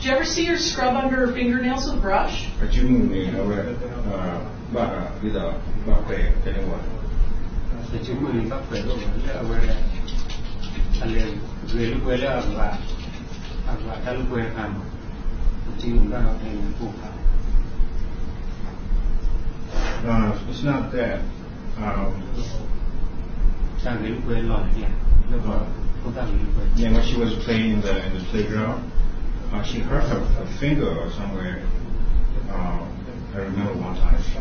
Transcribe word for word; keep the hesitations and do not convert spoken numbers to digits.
you ever see her scrub under her fingernails with a brush? No, it's not that. Um, yeah, when she was playing in the, in the playground, uh, she hurt her, her finger somewhere. Um, I remember one time.